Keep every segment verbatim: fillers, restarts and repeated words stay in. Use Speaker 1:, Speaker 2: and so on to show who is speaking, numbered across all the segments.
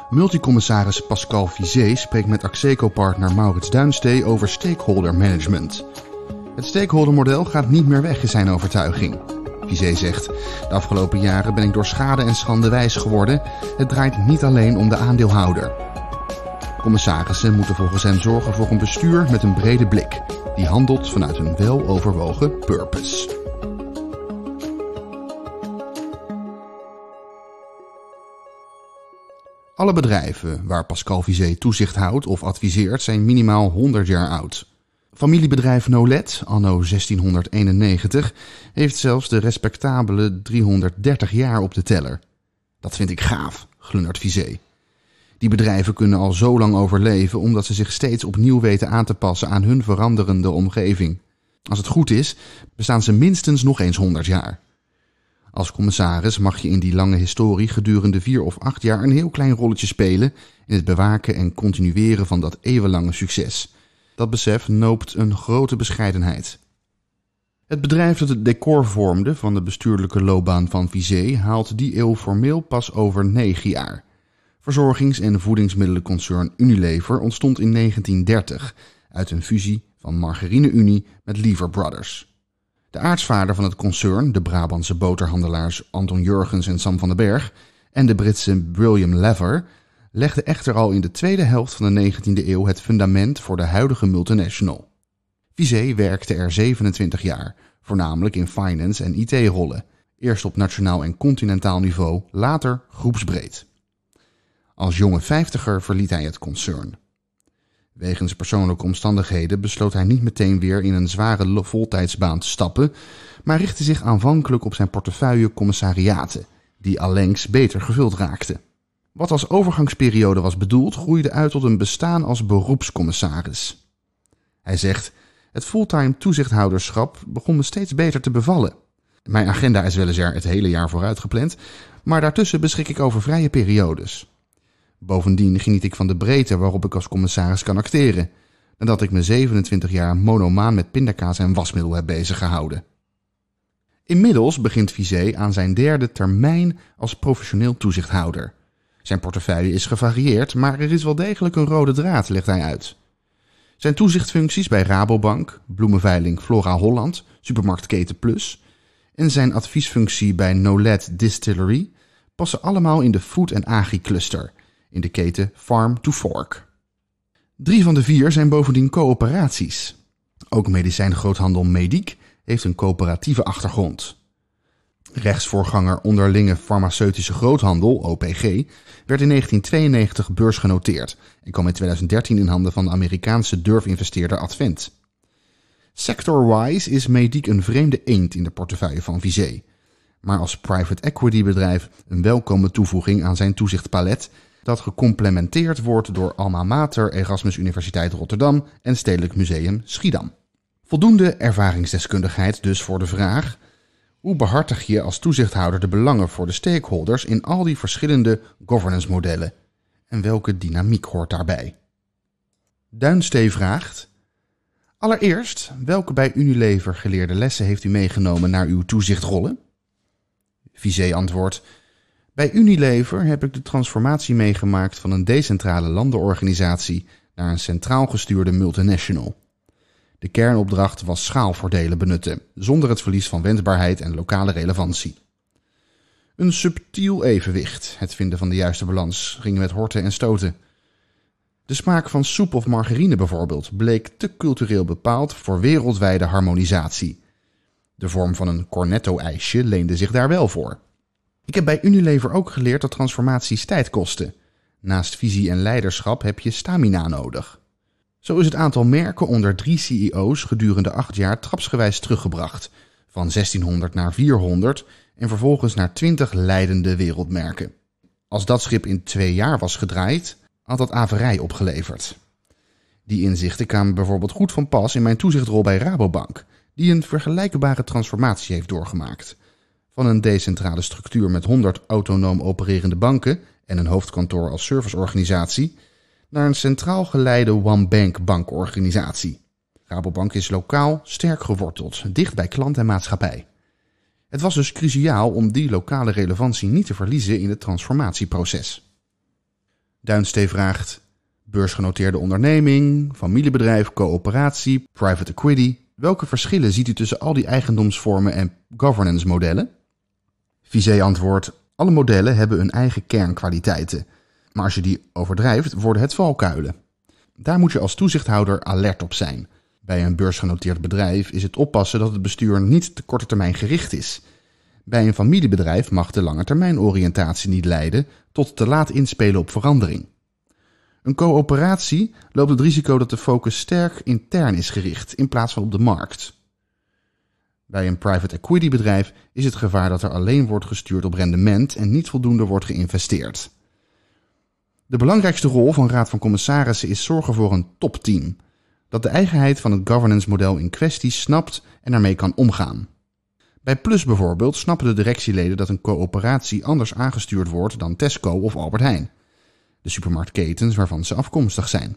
Speaker 1: Multicommissaris Pascal Vizé spreekt met Axeco-partner Maurits Duinstee over stakeholder management. Het stakeholdermodel gaat niet meer weg, is zijn overtuiging. Vizé zegt: de afgelopen jaren ben ik door schade en schande wijs geworden. Het draait niet alleen om de aandeelhouder. Commissarissen moeten volgens hem zorgen voor een bestuur met een brede blik, die handelt vanuit een weloverwogen purpose. Alle bedrijven waar Pascal Vizé toezicht houdt of adviseert zijn minimaal honderd jaar oud. Familiebedrijf Nolet, anno zestienhonderdeenennegentig, heeft zelfs de respectabele driehonderddertig jaar op de teller. Dat vind ik gaaf, glundert Vizé. Die bedrijven kunnen al zo lang overleven omdat ze zich steeds opnieuw weten aan te passen aan hun veranderende omgeving. Als het goed is, bestaan ze minstens nog eens honderd jaar. Als commissaris mag je in die lange historie gedurende vier of acht jaar een heel klein rolletje spelen in het bewaken en continueren van dat eeuwenlange succes. Dat besef noopt een grote bescheidenheid. Het bedrijf dat het decor vormde van de bestuurlijke loopbaan van Vizé haalt die eeuw formeel pas over negen jaar. Verzorgings- en voedingsmiddelenconcern Unilever ontstond in negentien dertig uit een fusie van Margarine Unie met Lever Brothers. De aartsvader van het concern, de Brabantse boterhandelaars Anton Jurgens en Sam van den Berg, en de Britse William Lever, legde echter al in de tweede helft van de negentiende eeuw het fundament voor de huidige multinational. Vizé werkte er zevenentwintig jaar, voornamelijk in finance en I T-rollen, eerst op nationaal en continentaal niveau, later groepsbreed. Als jonge vijftiger verliet hij het concern. Wegens persoonlijke omstandigheden besloot hij niet meteen weer in een zware voltijdsbaan te stappen, maar richtte zich aanvankelijk op zijn portefeuille commissariaten, die allengs beter gevuld raakten. Wat als overgangsperiode was bedoeld, groeide uit tot een bestaan als beroepscommissaris. Hij zegt: het fulltime toezichthouderschap begon me steeds beter te bevallen. Mijn agenda is weliswaar het hele jaar vooruit gepland, maar daartussen beschik ik over vrije periodes. Bovendien geniet ik van de breedte waarop ik als commissaris kan acteren, nadat ik me zevenentwintig jaar monomaan met pindakaas en wasmiddel heb bezig gehouden. Inmiddels begint Vizé aan zijn derde termijn als professioneel toezichthouder. Zijn portefeuille is gevarieerd, maar er is wel degelijk een rode draad, legt hij uit. Zijn toezichtfuncties bij Rabobank, bloemenveiling Flora Holland, supermarktketen Plus en zijn adviesfunctie bij Nolet Distillery passen allemaal in de food- en agri-cluster, in de keten Farm to Fork. Drie van de vier zijn bovendien coöperaties. Ook medicijngroothandel Mediek heeft een coöperatieve achtergrond. Rechtsvoorganger onderlinge farmaceutische groothandel, O P G, werd in negentien tweeënnegentig beursgenoteerd en kwam in tweeduizend dertien in handen van de Amerikaanse durfinvesteerder Advent. Sector-wise is Mediek een vreemde eend in de portefeuille van Vizé, maar als private equity bedrijf een welkome toevoeging aan zijn toezichtpalet, dat gecomplementeerd wordt door Alma Mater Erasmus Universiteit Rotterdam en Stedelijk Museum Schiedam. Voldoende ervaringsdeskundigheid dus voor de vraag: hoe behartig je als toezichthouder de belangen voor de stakeholders in al die verschillende governance modellen? En welke dynamiek hoort daarbij? Duinstee vraagt: allereerst, welke bij Unilever geleerde lessen heeft u meegenomen naar uw toezichtrollen? Vizé antwoordt: bij Unilever heb ik de transformatie meegemaakt van een decentrale landenorganisatie naar een centraal gestuurde multinational. De kernopdracht was schaalvoordelen benutten, zonder het verlies van wendbaarheid en lokale relevantie. Een subtiel evenwicht, het vinden van de juiste balans, ging met horten en stoten. De smaak van soep of margarine bijvoorbeeld bleek te cultureel bepaald voor wereldwijde harmonisatie. De vorm van een cornetto-ijsje leende zich daar wel voor. Ik heb bij Unilever ook geleerd dat transformaties tijd kosten. Naast visie en leiderschap heb je stamina nodig. Zo is het aantal merken onder drie C E O's gedurende acht jaar trapsgewijs teruggebracht, van zestienhonderd naar vierhonderd en vervolgens naar twintig leidende wereldmerken. Als dat schip in twee jaar was gedraaid, had dat averij opgeleverd. Die inzichten kwamen bijvoorbeeld goed van pas in mijn toezichtrol bij Rabobank, die een vergelijkbare transformatie heeft doorgemaakt. Van een decentrale structuur met honderd autonoom opererende banken en een hoofdkantoor als serviceorganisatie naar een centraal geleide one-bank bankorganisatie. Rabobank is lokaal sterk geworteld, dicht bij klant en maatschappij. Het was dus cruciaal om die lokale relevantie niet te verliezen in het transformatieproces. Duinstee vraagt: beursgenoteerde onderneming, familiebedrijf, coöperatie, private equity. Welke verschillen ziet u tussen al die eigendomsvormen en governance modellen? Vizé antwoordt: alle modellen hebben hun eigen kernkwaliteiten. Maar als je die overdrijft, worden het valkuilen. Daar moet je als toezichthouder alert op zijn. Bij een beursgenoteerd bedrijf is het oppassen dat het bestuur niet te korte termijn gericht is. Bij een familiebedrijf mag de langetermijnoriëntatie niet leiden tot te laat inspelen op verandering. Een coöperatie loopt het risico dat de focus sterk intern is gericht in plaats van op de markt. Bij een private equity bedrijf is het gevaar dat er alleen wordt gestuurd op rendement en niet voldoende wordt geïnvesteerd. De belangrijkste rol van Raad van Commissarissen is zorgen voor een topteam, dat de eigenheid van het governance model in kwestie snapt en ermee kan omgaan. Bij Plus bijvoorbeeld snappen de directieleden dat een coöperatie anders aangestuurd wordt dan Tesco of Albert Heijn, de supermarktketens waarvan ze afkomstig zijn.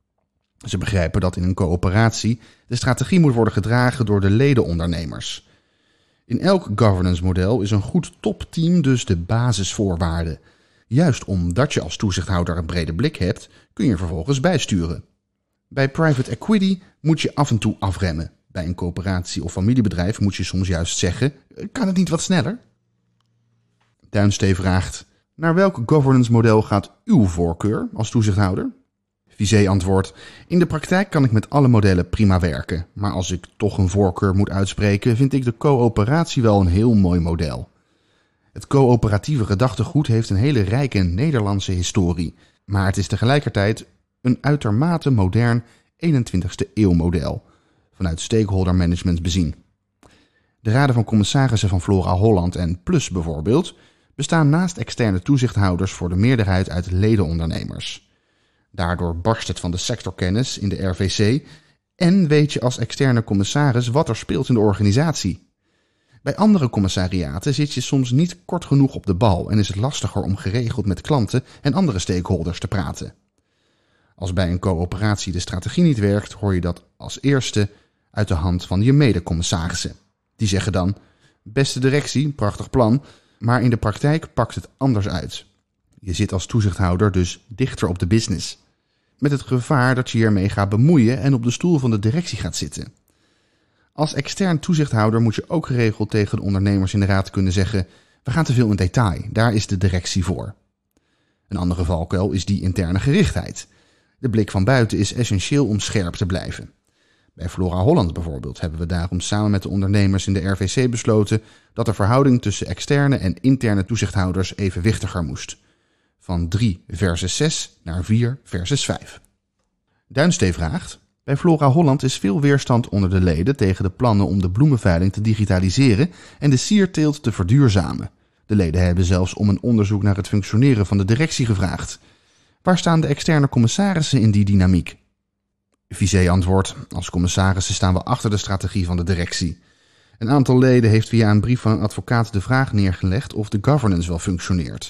Speaker 1: Ze begrijpen dat in een coöperatie de strategie moet worden gedragen door de ledenondernemers. In elk governance model is een goed topteam dus de basisvoorwaarde. Juist omdat je als toezichthouder een brede blik hebt, kun je vervolgens bijsturen. Bij private equity moet je af en toe afremmen. Bij een coöperatie of familiebedrijf moet je soms juist zeggen: kan het niet wat sneller? Duinstee vraagt: naar welk governance model gaat uw voorkeur als toezichthouder? Vizé antwoordt: in de praktijk kan ik met alle modellen prima werken, maar als ik toch een voorkeur moet uitspreken, vind ik de coöperatie wel een heel mooi model. Het coöperatieve gedachtegoed heeft een hele rijke Nederlandse historie, maar het is tegelijkertijd een uitermate modern eenentwintigste eeuw model, vanuit stakeholder management bezien. De raden van commissarissen van Flora Holland en Plus bijvoorbeeld bestaan naast externe toezichthouders voor de meerderheid uit ledenondernemers. Daardoor barst het van de sectorkennis in de R V C en weet je als externe commissaris wat er speelt in de organisatie. Bij andere commissariaten zit je soms niet kort genoeg op de bal en is het lastiger om geregeld met klanten en andere stakeholders te praten. Als bij een coöperatie de strategie niet werkt, hoor je dat als eerste uit de hand van je medecommissarissen. Die zeggen dan: beste directie, prachtig plan, maar in de praktijk pakt het anders uit. Je zit als toezichthouder dus dichter op de business. Met het gevaar dat je hiermee gaat bemoeien en op de stoel van de directie gaat zitten. Als extern toezichthouder moet je ook geregeld tegen de ondernemers in de raad kunnen zeggen: we gaan te veel in detail, daar is de directie voor. Een andere valkuil is die interne gerichtheid. De blik van buiten is essentieel om scherp te blijven. Bij Flora Holland bijvoorbeeld hebben we daarom samen met de ondernemers in de R V C besloten dat de verhouding tussen externe en interne toezichthouders evenwichtiger moest. Van drie versus zes naar vier versus vijf. Duinstee vraagt: bij Flora Holland is veel weerstand onder de leden tegen de plannen om de bloemenveiling te digitaliseren en de sierteelt te verduurzamen. De leden hebben zelfs om een onderzoek naar het functioneren van de directie gevraagd. Waar staan de externe commissarissen in die dynamiek? Vizé antwoordt: als commissarissen staan we achter de strategie van de directie. Een aantal leden heeft via een brief van een advocaat de vraag neergelegd of de governance wel functioneert.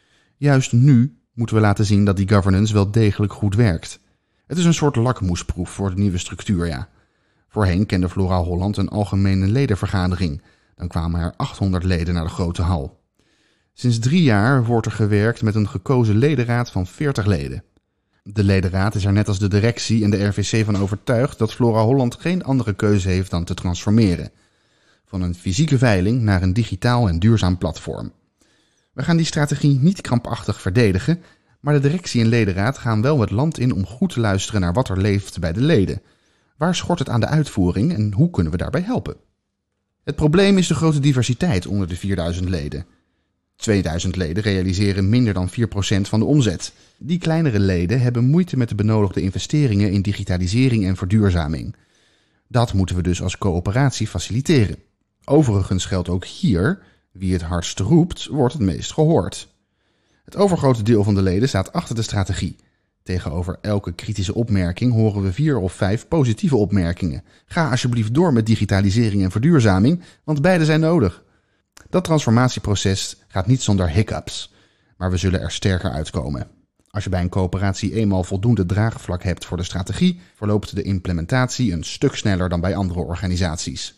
Speaker 1: Juist nu moeten we laten zien dat die governance wel degelijk goed werkt. Het is een soort lakmoesproef voor de nieuwe structuur, ja. Voorheen kende Flora Holland een algemene ledenvergadering. Dan kwamen er achthonderd leden naar de grote hal. Sinds drie jaar wordt er gewerkt met een gekozen ledenraad van veertig leden. De ledenraad is er net als de directie en de R V C van overtuigd dat Flora Holland geen andere keuze heeft dan te transformeren. Van een fysieke veiling naar een digitaal en duurzaam platform. We gaan die strategie niet krampachtig verdedigen, maar de directie en ledenraad gaan wel het land in om goed te luisteren naar wat er leeft bij de leden. Waar schort het aan de uitvoering en hoe kunnen we daarbij helpen? Het probleem is de grote diversiteit onder de vierduizend leden. tweeduizend leden realiseren minder dan vier procent van de omzet. Die kleinere leden hebben moeite met de benodigde investeringen in digitalisering en verduurzaming. Dat moeten we dus als coöperatie faciliteren. Overigens geldt ook hier: wie het hardst roept, wordt het meest gehoord. Het overgrote deel van de leden staat achter de strategie. Tegenover elke kritische opmerking horen we vier of vijf positieve opmerkingen. Ga alsjeblieft door met digitalisering en verduurzaming, want beide zijn nodig. Dat transformatieproces gaat niet zonder hiccups, maar we zullen er sterker uitkomen. Als je bij een coöperatie eenmaal voldoende draagvlak hebt voor de strategie, verloopt de implementatie een stuk sneller dan bij andere organisaties.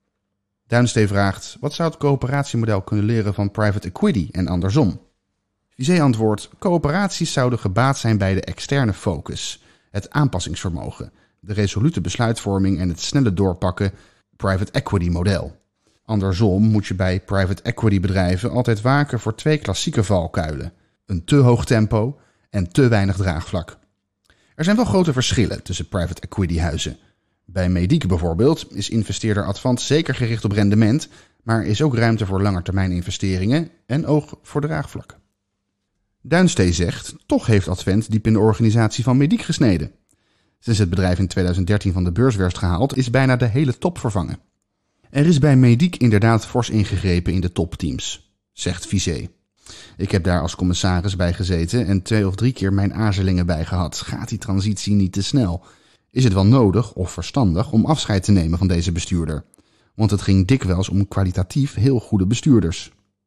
Speaker 1: Duinstee vraagt: wat zou het coöperatiemodel kunnen leren van private equity en andersom? Visé antwoordt: coöperaties zouden gebaat zijn bij de externe focus, het aanpassingsvermogen, de resolute besluitvorming en het snelle doorpakken private equity model. Andersom moet je bij private equity bedrijven altijd waken voor twee klassieke valkuilen: een te hoog tempo en te weinig draagvlak. Er zijn wel grote verschillen tussen private equity huizen. Bij Mediek bijvoorbeeld is investeerder Advent zeker gericht op rendement, maar is ook ruimte voor langetermijn investeringen en oog voor draagvlak. Duinstee zegt: toch heeft Advent diep in de organisatie van Mediek gesneden. Sinds het bedrijf in tweeduizend dertien van de beurs werd gehaald, is bijna de hele top vervangen. Er is bij Mediek inderdaad fors ingegrepen in de topteams, zegt Visé. Ik heb daar als commissaris bij gezeten en twee of drie keer mijn aarzelingen bij gehad. Gaat die transitie niet te snel? Is het wel nodig of verstandig om afscheid te nemen van deze bestuurder? Want het ging dikwijls om kwalitatief heel goede bestuurders.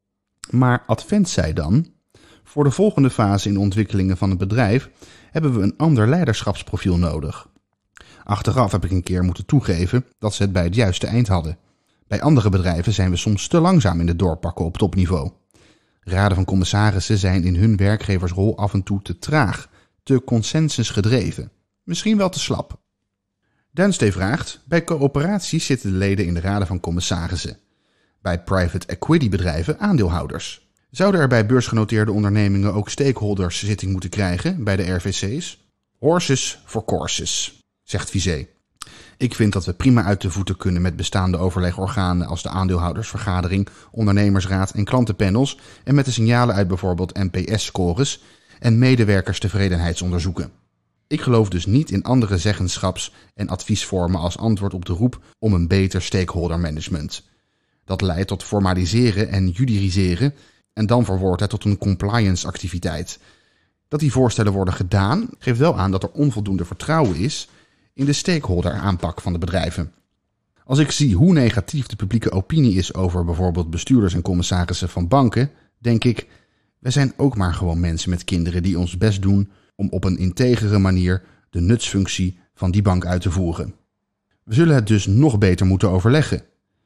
Speaker 1: Maar Advent zei dan: voor de volgende fase in de ontwikkelingen van het bedrijf hebben we een ander leiderschapsprofiel nodig. Achteraf heb ik een keer moeten toegeven dat ze het bij het juiste eind hadden. Bij andere bedrijven zijn we soms te langzaam in het doorpakken op topniveau. Raden van commissarissen zijn in hun werkgeversrol af en toe te traag, te consensusgedreven, misschien wel te slap. Duinstee vraagt: bij coöperaties zitten de leden in de raden van commissarissen. Bij private equity bedrijven aandeelhouders. Zouden er bij beursgenoteerde ondernemingen ook stakeholders zitting moeten krijgen bij de R V C's? Horses for courses, zegt Visé. Ik vind dat we prima uit de voeten kunnen met bestaande overlegorganen als de aandeelhoudersvergadering, ondernemersraad en klantenpanels en met de signalen uit bijvoorbeeld N P S-scores en medewerkerstevredenheidsonderzoeken. Ik geloof dus niet in andere zeggenschaps- en adviesvormen als antwoord op de roep om een beter stakeholder management. Dat leidt tot formaliseren en juridiseren en dan verwoordt het tot een compliance-activiteit. Dat die voorstellen worden gedaan, geeft wel aan dat er onvoldoende vertrouwen is in de stakeholder-aanpak van de bedrijven. Als ik zie hoe negatief de publieke opinie is over bijvoorbeeld bestuurders en commissarissen van banken, denk ik: wij zijn ook maar gewoon mensen met kinderen die ons best doen om op een integere manier de nutsfunctie van die bank uit te voeren. We zullen het dus nog beter moeten overleggen.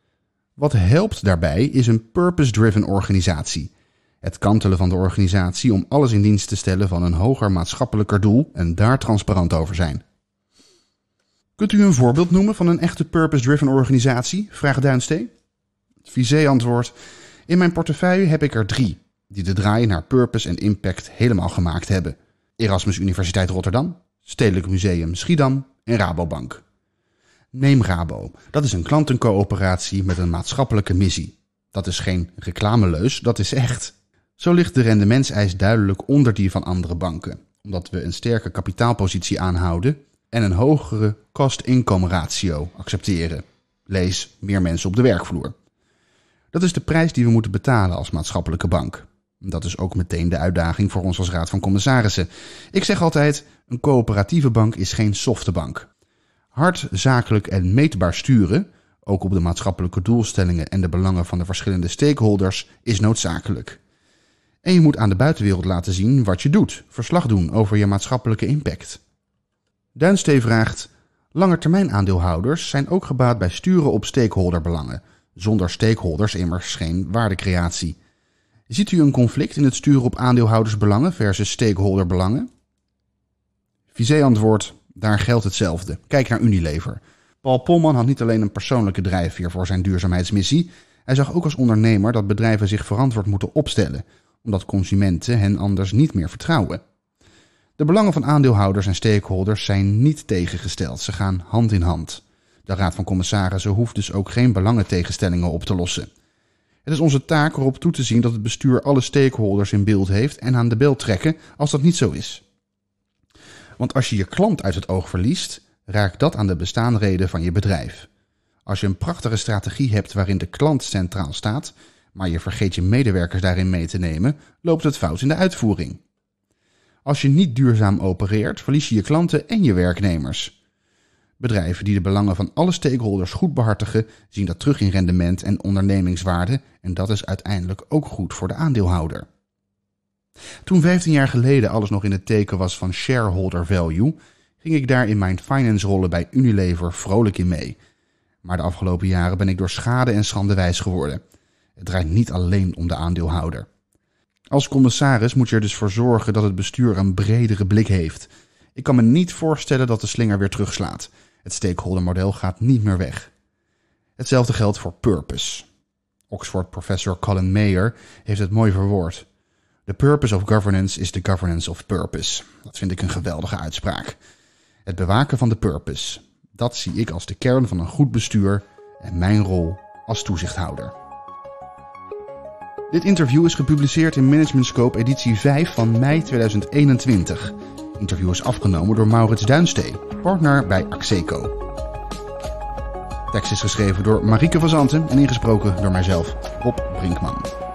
Speaker 1: Wat helpt daarbij is een purpose-driven organisatie. Het kantelen van de organisatie om alles in dienst te stellen van een hoger maatschappelijker doel en daar transparant over zijn. Kunt u een voorbeeld noemen van een echte purpose-driven organisatie? Vraagt Duinstee. Visé antwoordt: in mijn portefeuille heb ik er drie die de draai naar purpose en impact helemaal gemaakt hebben. Erasmus Universiteit Rotterdam, Stedelijk Museum Schiedam en Rabobank. Neem Rabo. Dat is een klantencoöperatie met een maatschappelijke missie. Dat is geen reclameleus, dat is echt. Zo ligt de rendementseis duidelijk onder die van andere banken, omdat we een sterke kapitaalpositie aanhouden en een hogere cost-income ratio accepteren. Lees: meer mensen op de werkvloer. Dat is de prijs die we moeten betalen als maatschappelijke bank. Dat is ook meteen de uitdaging voor ons als Raad van Commissarissen. Ik zeg altijd: een coöperatieve bank is geen softe bank. Hard, zakelijk en meetbaar sturen, ook op de maatschappelijke doelstellingen en de belangen van de verschillende stakeholders, is noodzakelijk. En je moet aan de buitenwereld laten zien wat je doet, verslag doen over je maatschappelijke impact. Duinstee vraagt: langetermijnaandeelhouders zijn ook gebaat bij sturen op stakeholderbelangen. Zonder stakeholders immers geen waardecreatie. Ziet u een conflict in het sturen op aandeelhoudersbelangen versus stakeholderbelangen? Visé antwoordt: daar geldt hetzelfde. Kijk naar Unilever. Paul Polman had niet alleen een persoonlijke drijfveer voor zijn duurzaamheidsmissie. Hij zag ook als ondernemer dat bedrijven zich verantwoord moeten opstellen, omdat consumenten hen anders niet meer vertrouwen. De belangen van aandeelhouders en stakeholders zijn niet tegengesteld. Ze gaan hand in hand. De Raad van Commissarissen hoeft dus ook geen belangentegenstellingen op te lossen. Het is onze taak erop toe te zien dat het bestuur alle stakeholders in beeld heeft en aan de bel trekken als dat niet zo is. Want als je je klant uit het oog verliest, raakt dat aan de bestaanreden van je bedrijf. Als je een prachtige strategie hebt waarin de klant centraal staat, maar je vergeet je medewerkers daarin mee te nemen, loopt het fout in de uitvoering. Als je niet duurzaam opereert, verlies je je klanten en je werknemers. Bedrijven die de belangen van alle stakeholders goed behartigen, zien dat terug in rendement en ondernemingswaarde en dat is uiteindelijk ook goed voor de aandeelhouder. Toen vijftien jaar geleden alles nog in het teken was van shareholder value, ging ik daar in mijn finance rollen bij Unilever vrolijk in mee. Maar de afgelopen jaren ben ik door schade en schande wijs geworden. Het draait niet alleen om de aandeelhouder. Als commissaris moet je er dus voor zorgen dat het bestuur een bredere blik heeft. Ik kan me niet voorstellen dat de slinger weer terugslaat. Het stakeholdermodel gaat niet meer weg. Hetzelfde geldt voor purpose. Oxford-professor Colin Mayer heeft het mooi verwoord. The purpose of governance is the governance of purpose. Dat vind ik een geweldige uitspraak. Het bewaken van de purpose. Dat zie ik als de kern van een goed bestuur en mijn rol als toezichthouder. Dit interview is gepubliceerd in Management Scope editie vijf van mei tweeduizend eenentwintig. Het interview is afgenomen door Maurits Duinstee, partner bij Axeco. De tekst is geschreven door Marieke van Zanten en ingesproken door mijzelf, Rob Brinkman.